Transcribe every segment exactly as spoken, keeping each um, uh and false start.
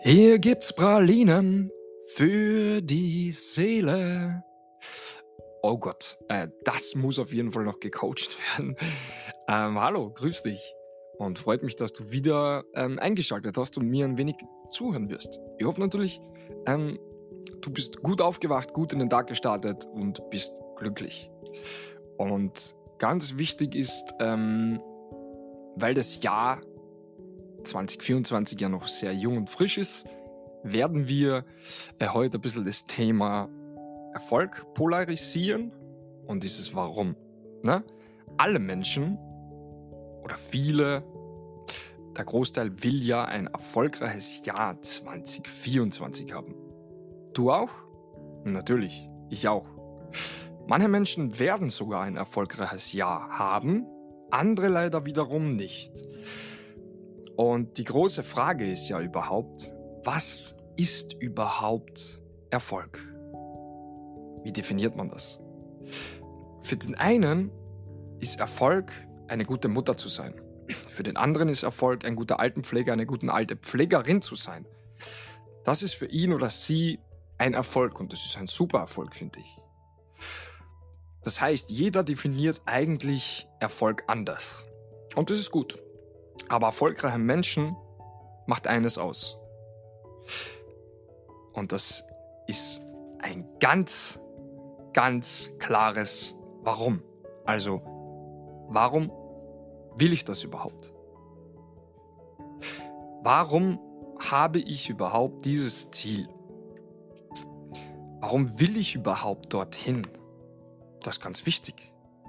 Hier gibt's Pralinen für die Seele. Oh Gott, äh, das muss auf jeden Fall noch gecoacht werden. Ähm, hallo, grüß dich. Und freut mich, dass du wieder ähm, eingeschaltet hast und mir ein wenig zuhören wirst. Ich hoffe natürlich, ähm, du bist gut aufgewacht, gut in den Tag gestartet und bist glücklich. Und ganz wichtig ist, ähm, weil das Jahr zwanzig vierundzwanzig ja noch sehr jung und frisch ist, werden wir äh, heute ein bisschen das Thema Erfolg polarisieren und dieses Warum. Ne? Alle Menschen oder viele, der Großteil will ja ein erfolgreiches Jahr zwanzig vierundzwanzig haben. Du auch? Natürlich, ich auch. Manche Menschen werden sogar ein erfolgreiches Jahr haben, andere leider wiederum nicht. Und die große Frage ist ja überhaupt, was ist überhaupt Erfolg? Wie definiert man das? Für den einen ist Erfolg, eine gute Mutter zu sein. Für den anderen ist Erfolg, ein guter Altenpfleger, eine gute alte Pflegerin zu sein. Das ist für ihn oder sie ein Erfolg und das ist ein super Erfolg, finde ich. Das heißt, jeder definiert eigentlich Erfolg anders. Und das ist gut. Aber erfolgreiche Menschen macht eines aus. Und das ist ein ganz, ganz klares Warum. Also, warum will ich das überhaupt? Warum habe ich überhaupt dieses Ziel? Warum will ich überhaupt dorthin? Das ist ganz wichtig.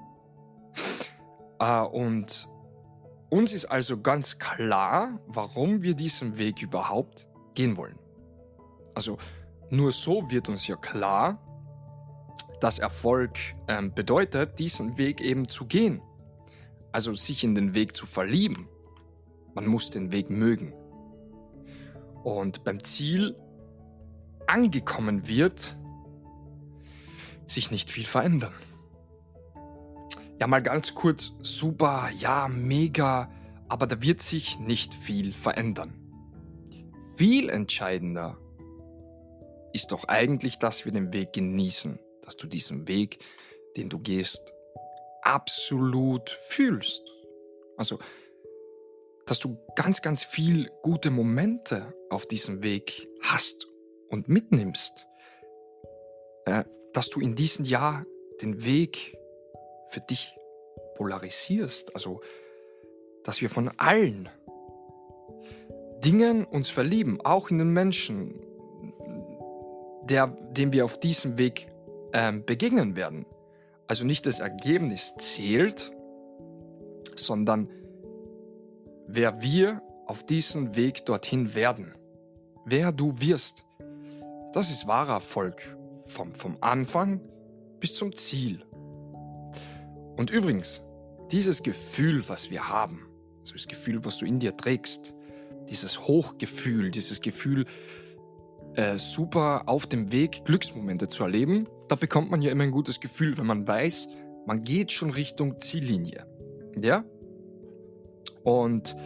Äh, und uns ist also ganz klar, warum wir diesen Weg überhaupt gehen wollen. Also nur so wird uns ja klar, dass Erfolg ähm, bedeutet, diesen Weg eben zu gehen. Also sich in den Weg zu verlieben. Man muss den Weg mögen. Und beim Ziel angekommen wird sich nicht viel verändern. Ja, mal ganz kurz, super, ja, mega, aber da wird sich nicht viel verändern. Viel entscheidender ist doch eigentlich, dass wir den Weg genießen, dass du diesen Weg, den du gehst, absolut fühlst. Also, dass du ganz, ganz viel gute Momente auf diesem Weg hast und mitnimmst. Äh, dass du in diesem Jahr den Weg für dich polarisierst, also dass wir von allen Dingen uns verlieben, auch in den Menschen, der, dem wir auf diesem Weg ähm, begegnen werden. Also nicht das Ergebnis zählt, sondern wer wir auf diesem Weg dorthin werden, wer du wirst. Das ist wahrer Erfolg, vom, vom Anfang bis zum Ziel. Und übrigens, dieses Gefühl, was wir haben, also das Gefühl, was du in dir trägst, dieses Hochgefühl, dieses Gefühl, äh, super auf dem Weg Glücksmomente zu erleben, da bekommt man ja immer ein gutes Gefühl, wenn man weiß, man geht schon Richtung Ziellinie. Ja? Und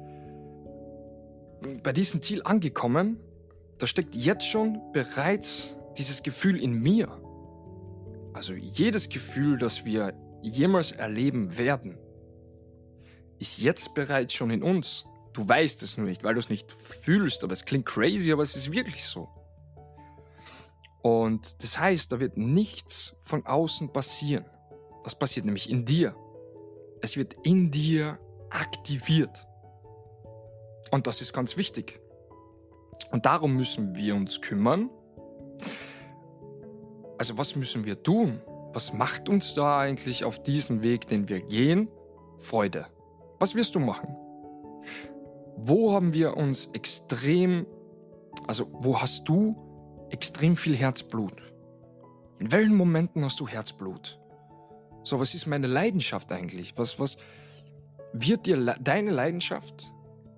bei diesem Ziel angekommen, da steckt jetzt schon bereits dieses Gefühl in mir. Also jedes Gefühl, das wir jemals erleben werden, ist jetzt bereits schon in uns. Du weißt es nur nicht, weil du es nicht fühlst, aber es klingt crazy, aber es ist wirklich so. Und das heißt, da wird nichts von außen passieren. Das passiert nämlich in dir. Es wird in dir aktiviert. Und das ist ganz wichtig. Und darum müssen wir uns kümmern. Also was müssen wir tun? Was macht uns da eigentlich auf diesem Weg, den wir gehen, Freude? Was wirst du machen? Wo haben wir uns extrem, also wo hast du extrem viel Herzblut? In welchen Momenten hast du Herzblut? So, was ist meine Leidenschaft eigentlich? Was, was wird dir le- deine Leidenschaft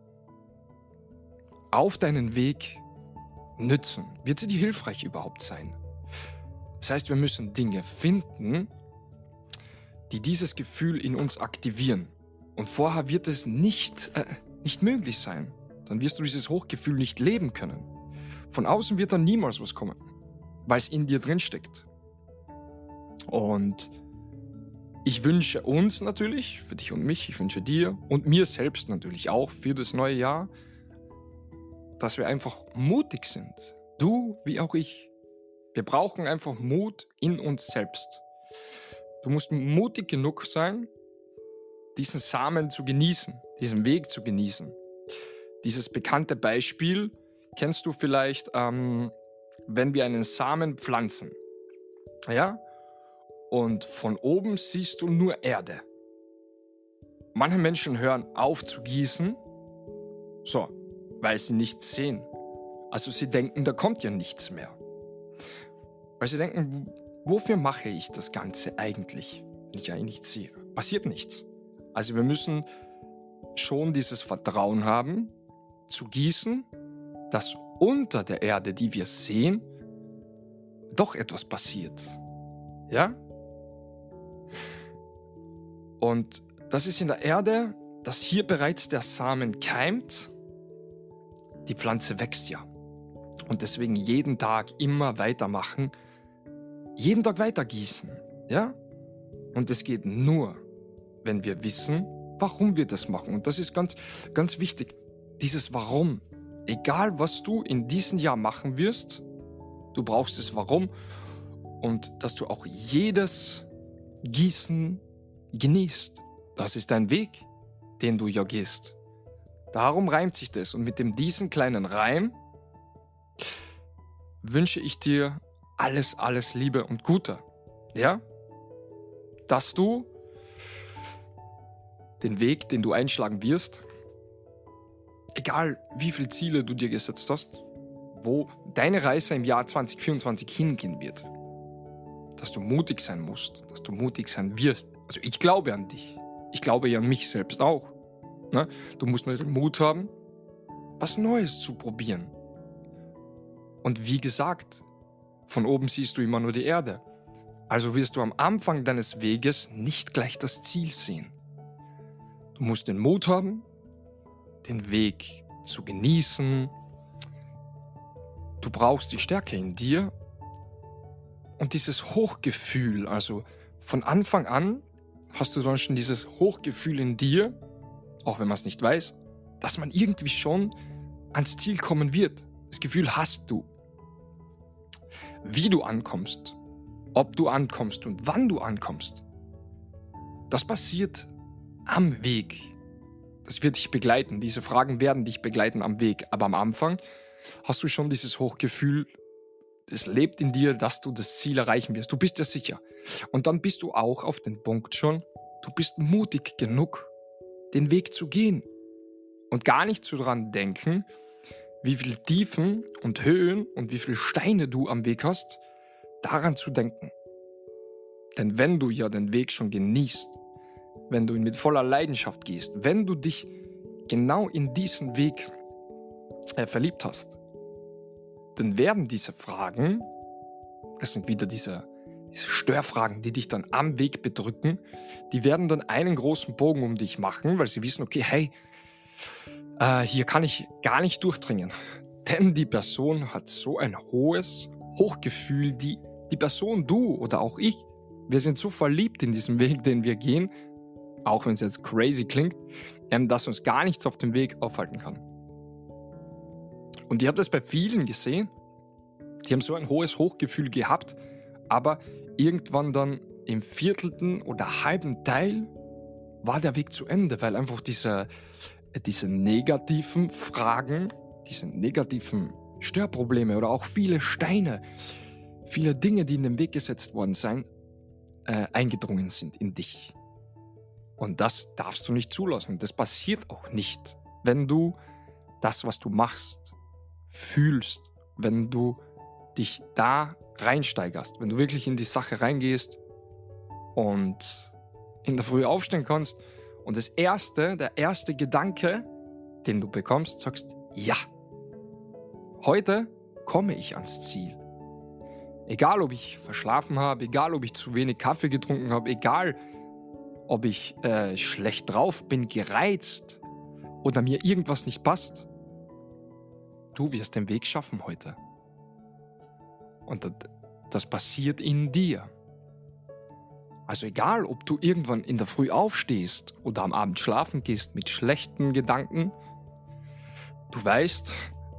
auf deinen Weg nützen? Wird sie dir hilfreich überhaupt sein? Das heißt, wir müssen Dinge finden, die dieses Gefühl in uns aktivieren. Und vorher wird es nicht, äh, nicht möglich sein. dann wirst du dieses Hochgefühl nicht leben können. Von außen wird dann niemals was kommen, weil es in dir drin steckt. Und ich wünsche uns natürlich, für dich und mich, ich wünsche dir und mir selbst natürlich auch für das neue Jahr, dass wir einfach mutig sind. Du wie auch ich. Wir brauchen einfach Mut in uns selbst. Du musst mutig genug sein, diesen Samen zu genießen, diesen Weg zu genießen. Dieses bekannte Beispiel kennst du vielleicht, ähm, wenn wir einen Samen pflanzen. Ja? Und von oben siehst du nur Erde. Manche Menschen hören auf zu gießen, so, weil sie nichts sehen. Also sie denken, da kommt ja nichts mehr. Weil sie denken, wofür mache ich das Ganze eigentlich, wenn ich eigentlich nichts sehe? Passiert nichts. Also wir müssen schon dieses Vertrauen haben, zu gießen, dass unter der Erde, die wir sehen, doch etwas passiert. Ja? Und das ist in der Erde, dass hier bereits der Samen keimt. Die Pflanze wächst ja. Und deswegen jeden Tag immer weitermachen, jeden Tag weiter gießen. Ja? Und es geht nur, wenn wir wissen, warum wir das machen. Und das ist ganz, ganz wichtig. Dieses Warum. Egal, was du in diesem Jahr machen wirst, du brauchst das Warum. Und dass du auch jedes Gießen genießt. Das ist dein Weg, den du ja gehst. Darum reimt sich das. Und mit dem diesen kleinen Reim wünsche ich dir alles, alles Liebe und Gute. Ja? Dass du den Weg, den du einschlagen wirst, egal wie viele Ziele du dir gesetzt hast, wo deine Reise im Jahr zwanzig vierundzwanzig hingehen wird, dass du mutig sein musst, dass du mutig sein wirst. Also ich glaube an dich. Ich glaube ja an mich selbst auch. Ne? Du musst nur den Mut haben, was Neues zu probieren. Und wie gesagt, von oben siehst du immer nur die Erde. Also wirst du am Anfang deines Weges nicht gleich das Ziel sehen. Du musst den Mut haben, den Weg zu genießen. Du brauchst die Stärke in dir und dieses Hochgefühl. Also von Anfang an hast du dann schon dieses Hochgefühl in dir, auch wenn man es nicht weiß, dass man irgendwie schon ans Ziel kommen wird. Das Gefühl hast du. Wie du ankommst, ob du ankommst und wann du ankommst, das passiert am Weg. Das wird dich begleiten. Diese Fragen werden dich begleiten am Weg. Aber am Anfang hast du schon dieses Hochgefühl, es lebt in dir, dass du das Ziel erreichen wirst. Du bist dir sicher. Und dann bist du auch auf den Punkt schon, du bist mutig genug, den Weg zu gehen. Und gar nicht so daran denken, wie viele Tiefen und Höhen und wie viele Steine du am Weg hast, daran zu denken. Denn wenn du ja den Weg schon genießt, wenn du ihn mit voller Leidenschaft gehst, wenn du dich genau in diesen Weg äh, verliebt hast, dann werden diese Fragen, das sind wieder diese, diese Störfragen, die dich dann am Weg bedrücken, die werden dann einen großen Bogen um dich machen, weil sie wissen, okay, hey, äh, hier kann ich gar nicht durchdringen. Denn die Person hat so ein hohes Hochgefühl, die, die Person, du oder auch ich, wir sind so verliebt in diesen Weg, den wir gehen, auch wenn es jetzt crazy klingt, ähm, dass uns gar nichts auf dem Weg aufhalten kann. Und ich habe das bei vielen gesehen, die haben so ein hohes Hochgefühl gehabt, aber irgendwann dann im viertelten oder halben Teil war der Weg zu Ende, weil einfach diese, diese negativen Fragen, diese negativen Störprobleme oder auch viele Steine, viele Dinge, die in den Weg gesetzt worden sind, äh, eingedrungen sind in dich. Und das darfst du nicht zulassen. Das passiert auch nicht, wenn du das, was du machst, fühlst, wenn du dich da reinsteigerst, wenn du wirklich in die Sache reingehst und in der Früh aufstehen kannst und das erste, der erste Gedanke, den du bekommst, sagst, ja, heute komme ich ans Ziel. Egal, ob ich verschlafen habe, egal, ob ich zu wenig Kaffee getrunken habe, egal, ob ich äh, schlecht drauf bin, gereizt oder mir irgendwas nicht passt. du wirst den Weg schaffen heute. Und das, das passiert in dir. Also egal, ob du irgendwann in der Früh aufstehst oder am Abend schlafen gehst mit schlechten Gedanken, du weißt,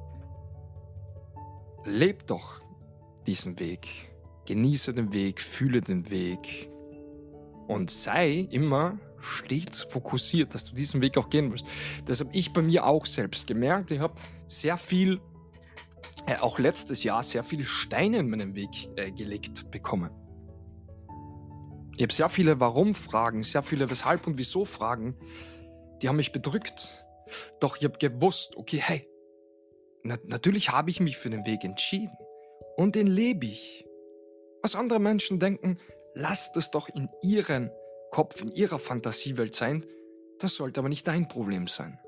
leb doch diesen Weg. Genieße den Weg, fühle den Weg und sei immer stets fokussiert, dass du diesen Weg auch gehen wirst. Das habe ich bei mir auch selbst gemerkt. Ich habe sehr viel, äh, auch letztes Jahr, sehr viele Steine in meinen Weg äh, gelegt bekommen. Ich habe sehr viele Warum-Fragen, sehr viele Weshalb- und Wieso-Fragen, die haben mich bedrückt. Doch ich habe gewusst, okay, hey, na- natürlich habe ich mich für den Weg entschieden und den lebe ich. Was andere Menschen denken, lasst es doch in ihren Kopf, in ihrer Fantasiewelt sein, das sollte aber nicht dein Problem sein.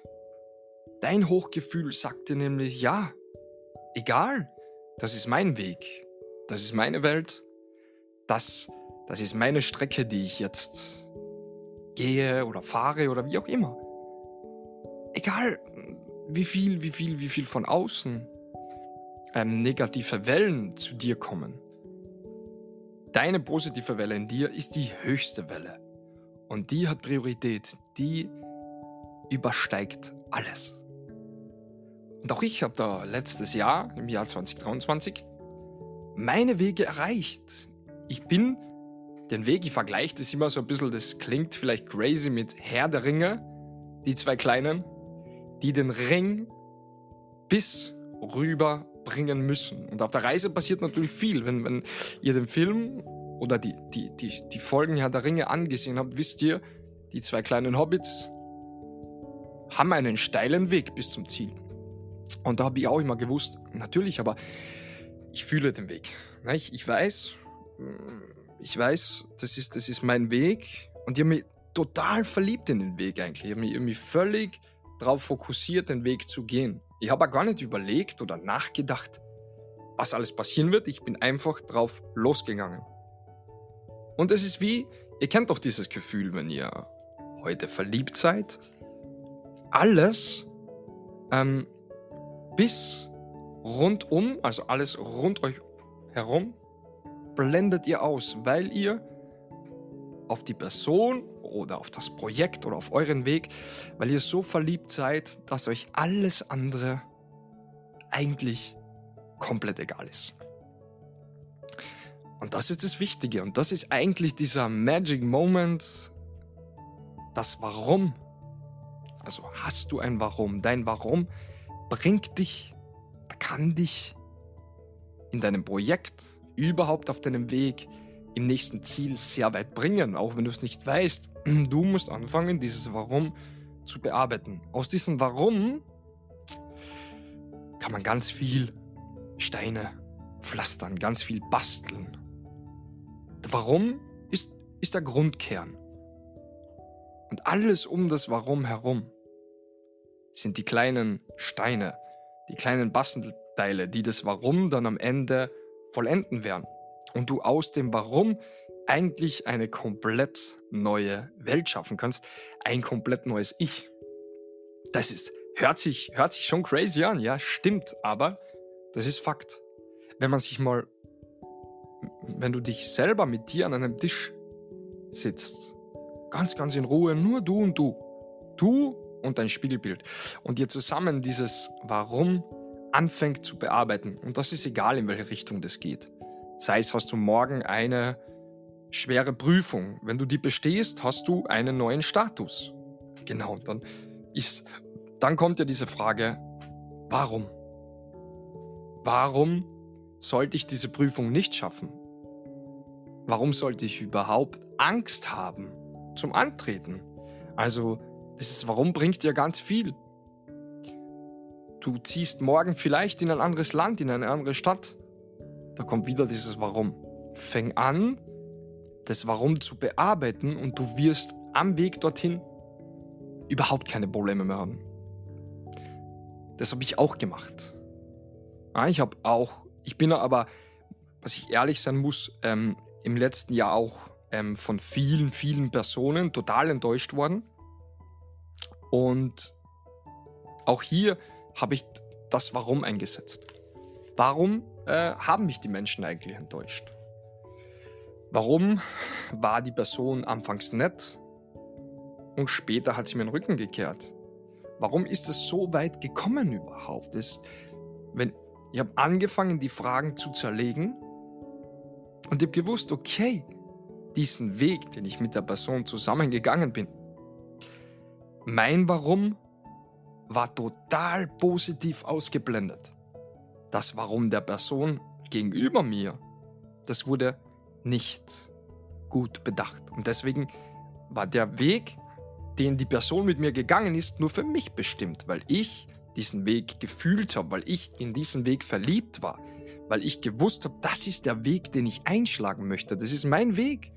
Dein Hochgefühl sagt dir nämlich, ja, egal, das ist mein Weg, das ist meine Welt, das Das ist meine Strecke, die ich jetzt gehe oder fahre oder wie auch immer. Egal, wie viel, wie viel, wie viel von außen ähm, negative Wellen zu dir kommen. Deine positive Welle in dir ist die höchste Welle. Und die hat Priorität. Die übersteigt alles. Und auch ich habe da letztes Jahr, im Jahr zwanzig dreiundzwanzig, meine Wege erreicht. Ich bin den Weg, ich vergleiche das immer so ein bisschen, das klingt vielleicht crazy mit Herr der Ringe, die zwei Kleinen, die den Ring bis rüber bringen müssen. Und auf der Reise passiert natürlich viel. Wenn, wenn ihr den Film oder die, die, die, die Folgen Herr der Ringe angesehen habt, wisst ihr, die zwei kleinen Hobbits haben einen steilen Weg bis zum Ziel. Und da habe ich auch immer gewusst, natürlich, aber ich fühle den Weg. Ich, ich weiß, ich weiß, das ist, das ist mein Weg und ich habe mich total verliebt in den Weg eigentlich. Ich habe mich irgendwie völlig darauf fokussiert, den Weg zu gehen. Ich habe auch gar nicht überlegt oder nachgedacht, was alles passieren wird. Ich bin einfach drauf losgegangen. Und es ist wie, ihr kennt doch dieses Gefühl, wenn ihr heute verliebt seid. Alles ähm, bis rundum, also alles rund euch herum, blendet ihr aus, weil ihr auf die Person oder auf das Projekt oder auf euren Weg, weil ihr so verliebt seid, dass euch alles andere eigentlich komplett egal ist. Und das ist das Wichtige und das ist eigentlich dieser Magic Moment, das Warum. Also hast du ein Warum? Dein Warum bringt dich, kann dich in deinem Projekt, überhaupt auf deinem Weg, im nächsten Ziel sehr weit bringen, auch wenn du es nicht weißt. Du musst anfangen, dieses Warum zu bearbeiten. Aus diesem Warum kann man ganz viel Steine pflastern, ganz viel basteln. Warum ist, ist der Grundkern. Und alles um das Warum herum sind die kleinen Steine, die kleinen Bastelteile, die das Warum dann am Ende vollenden werden. Und du aus dem Warum eigentlich eine komplett neue Welt schaffen kannst, ein komplett neues Ich. Das ist, hört sich, hört sich schon crazy an, ja, stimmt, aber das ist Fakt. Wenn man sich mal, wenn du dich selber mit dir an einem Tisch sitzt, ganz, ganz in Ruhe, nur du und du, du und dein Spiegelbild und ihr zusammen dieses Warum anfängt zu bearbeiten, und das ist egal, in welche Richtung das geht. Sei es, hast du morgen eine schwere Prüfung. Wenn du die bestehst, hast du einen neuen Status. Genau, dann, ist, dann kommt ja diese Frage, warum? Warum sollte ich diese Prüfung nicht schaffen? Warum sollte ich überhaupt Angst haben zum Antreten? Also, das ist, warum bringt dir ganz viel. Du ziehst morgen vielleicht in ein anderes Land, in eine andere Stadt. Da kommt wieder dieses Warum. Fäng an, das Warum zu bearbeiten und du wirst am Weg dorthin überhaupt keine Probleme mehr haben. Das habe ich auch gemacht. Ja, ich habe auch, ich bin aber, was ich ehrlich sein muss, ähm, im letzten Jahr auch ähm, von vielen, vielen Personen total enttäuscht worden. Und auch hier habe ich das Warum eingesetzt. Warum äh, haben mich die Menschen eigentlich enttäuscht? Warum war die Person anfangs nett und später hat sie mir den Rücken gekehrt? Warum ist es so weit gekommen überhaupt? Das, wenn, ich habe angefangen, die Fragen zu zerlegen und ich habe gewusst, okay, diesen Weg, den ich mit der Person zusammengegangen bin, mein Warum war total positiv ausgeblendet. Das Warum der Person gegenüber mir, das wurde nicht gut bedacht. Und deswegen war der Weg, den die Person mit mir gegangen ist, nur für mich bestimmt, weil ich diesen Weg gefühlt habe, weil ich in diesen Weg verliebt war, weil ich gewusst habe, das ist der Weg, den ich einschlagen möchte. Das ist mein Weg.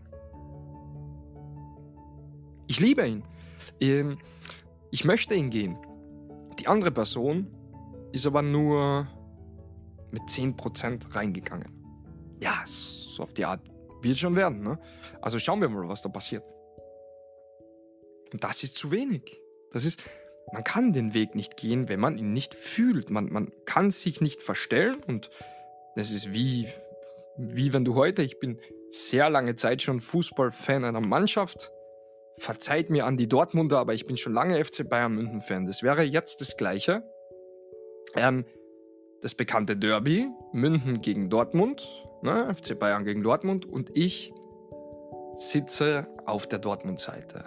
Ich liebe ihn. Ich möchte ihn gehen. Die andere Person ist aber nur mit zehn Prozent reingegangen. Ja, so auf die Art wird es schon werden. Ne? Also schauen wir mal, was da passiert. Und das ist zu wenig. Das ist, man kann den Weg nicht gehen, wenn man ihn nicht fühlt. Man, man kann sich nicht verstellen und das ist wie, wie wenn du heute, ich bin sehr lange Zeit schon Fußballfan einer Mannschaft, verzeiht mir an die Dortmunder, aber ich bin schon lange F C Bayern München Fan. Das wäre jetzt das Gleiche. Ähm, das bekannte Derby, München gegen Dortmund, ne, F C Bayern gegen Dortmund und ich sitze auf der Dortmund-Seite.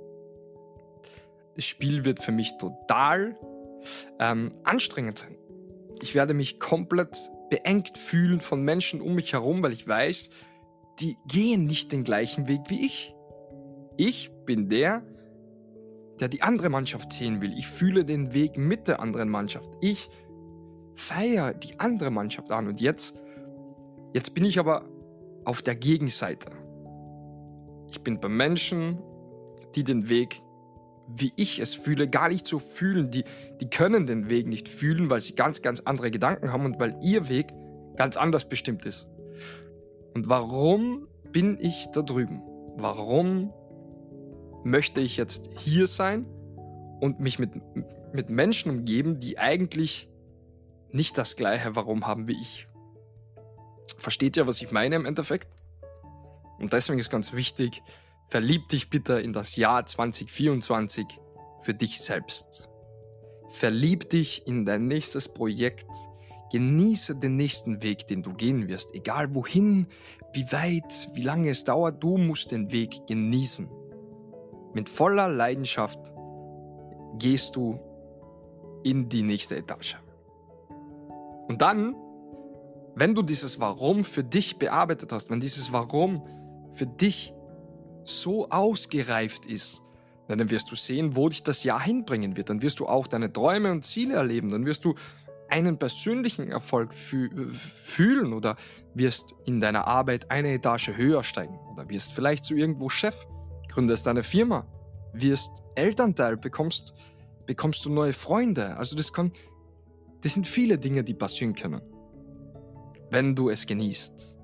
Das Spiel wird für mich total ähm, anstrengend sein. Ich werde mich komplett beengt fühlen von Menschen um mich herum, weil ich weiß, die gehen nicht den gleichen Weg wie ich. Ich bin der, der die andere Mannschaft sehen will. Ich fühle den Weg mit der anderen Mannschaft. Ich feiere die andere Mannschaft an. Und jetzt, jetzt bin ich aber auf der Gegenseite. Ich bin bei Menschen, die den Weg, wie ich es fühle, gar nicht so fühlen. Die, die können den Weg nicht fühlen, weil sie ganz, ganz andere Gedanken haben und weil ihr Weg ganz anders bestimmt ist. Und warum bin ich da drüben? Warum möchte ich jetzt hier sein und mich mit, mit Menschen umgeben, die eigentlich nicht das gleiche Warum haben wie ich? Versteht ihr, was ich meine im Endeffekt? Und deswegen ist ganz wichtig, verlieb dich bitte in das Jahr zwanzig vierundzwanzig für dich selbst. Verlieb dich in dein nächstes Projekt. Genieße den nächsten Weg, den du gehen wirst. Egal wohin, wie weit, wie lange es dauert, du musst den Weg genießen. Mit voller Leidenschaft gehst du in die nächste Etage. Und dann, wenn du dieses Warum für dich bearbeitet hast, wenn dieses Warum für dich so ausgereift ist, dann wirst du sehen, wo dich das Jahr hinbringen wird. Dann wirst du auch deine Träume und Ziele erleben. Dann wirst du einen persönlichen Erfolg fü- fühlen oder wirst in deiner Arbeit eine Etage höher steigen oder wirst vielleicht zu irgendwo Chef, gründest eine Firma, wirst Elternteil, bekommst, bekommst du neue Freunde. Also das kann, das sind viele Dinge, die passieren können, wenn du es genießt.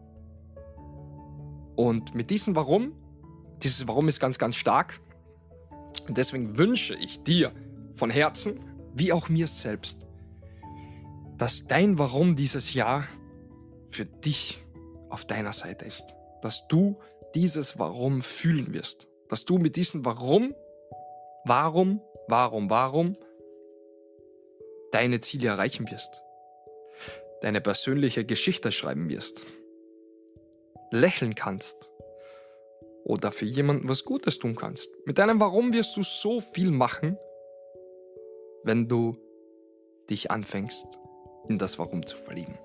Und mit diesem Warum, dieses Warum ist ganz, ganz stark. Und deswegen wünsche ich dir von Herzen, wie auch mir selbst, dass dein Warum dieses Jahr für dich auf deiner Seite ist. Dass du dieses Warum fühlen wirst. Dass du mit diesem Warum, warum, warum, warum deine Ziele erreichen wirst. Deine persönliche Geschichte schreiben wirst. Lächeln kannst. Oder für jemanden was Gutes tun kannst. Mit deinem Warum wirst du so viel machen, wenn du dich anfängst, in das Warum zu verlieben.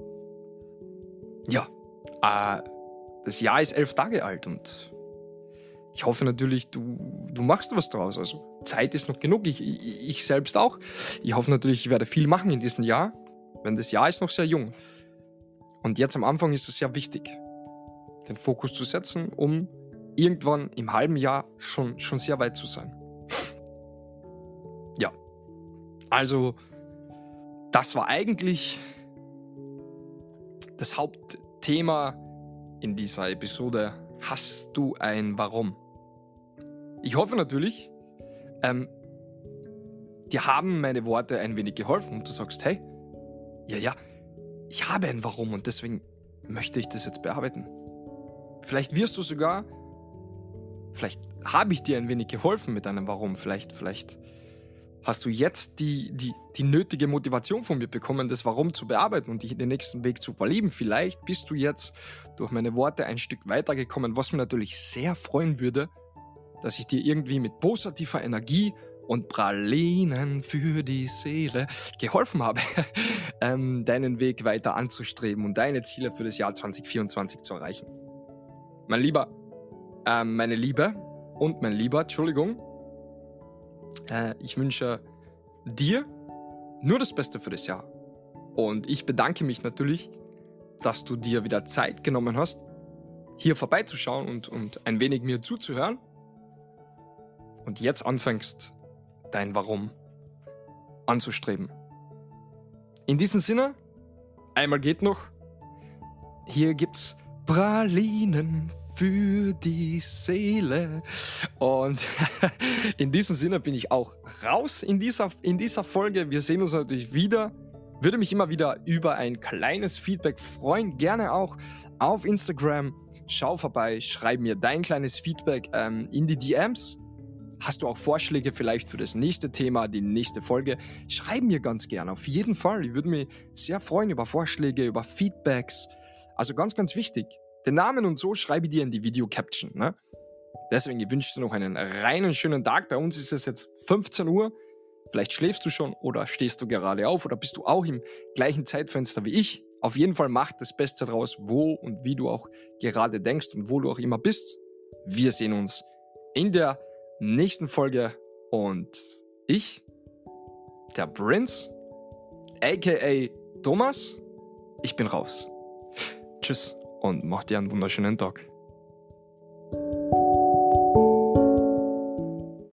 Ja, äh, das Jahr ist elf Tage alt und ich hoffe natürlich, du, du machst was draus. Also Zeit ist noch genug, ich, ich, ich selbst auch. Ich hoffe natürlich, ich werde viel machen in diesem Jahr, denn das Jahr ist noch sehr jung. Und jetzt am Anfang ist es sehr wichtig, den Fokus zu setzen, um irgendwann im halben Jahr schon, schon sehr weit zu sein. Ja, also das war eigentlich das Hauptthema in dieser Episode. Hast du ein Warum? Ich hoffe natürlich, ähm, dir haben meine Worte ein wenig geholfen und du sagst, hey, ja, ja, ich habe ein Warum und deswegen möchte ich das jetzt bearbeiten. Vielleicht wirst du sogar, vielleicht habe ich dir ein wenig geholfen mit einem Warum, vielleicht, vielleicht hast du jetzt die, die, die nötige Motivation von mir bekommen, das Warum zu bearbeiten und dich in den nächsten Weg zu verlieben. Vielleicht bist du jetzt durch meine Worte ein Stück weitergekommen, was mich natürlich sehr freuen würde, dass ich dir irgendwie mit positiver Energie und Pralinen für die Seele geholfen habe, ähm, deinen Weg weiter anzustreben und deine Ziele für das Jahr zwanzig vierundzwanzig zu erreichen. Mein Lieber, äh, meine Liebe und mein Lieber, Entschuldigung, äh, ich wünsche dir nur das Beste für das Jahr. Und ich bedanke mich natürlich, dass du dir wieder Zeit genommen hast, hier vorbeizuschauen und, und ein wenig mir zuzuhören. Und jetzt anfängst, dein Warum anzustreben. In diesem Sinne, einmal geht noch, hier gibt's Pralinen für die Seele. Und in diesem Sinne bin ich auch raus in dieser, in dieser Folge. Wir sehen uns natürlich wieder. Würde mich immer wieder über ein kleines Feedback freuen. Gerne auch auf Instagram. Schau vorbei, schreib mir dein kleines Feedback ähm, in die D Ms. Hast du auch Vorschläge vielleicht für das nächste Thema, die nächste Folge? Schreib mir ganz gerne, auf jeden Fall. Ich würde mich sehr freuen über Vorschläge, über Feedbacks. Also ganz, ganz wichtig. Den Namen und so schreibe ich dir in die Video-Caption. Ne? Deswegen ich wünsche dir noch einen reinen, schönen Tag. Bei uns ist es jetzt fünfzehn Uhr. Vielleicht schläfst du schon oder stehst du gerade auf oder bist du auch im gleichen Zeitfenster wie ich. Auf jeden Fall mach das Beste draus, wo und wie du auch gerade denkst und wo du auch immer bist. Wir sehen uns in der nächsten Folge und ich, der Prinz, aka Thomas, ich bin raus. Tschüss und mach dir einen wunderschönen Tag.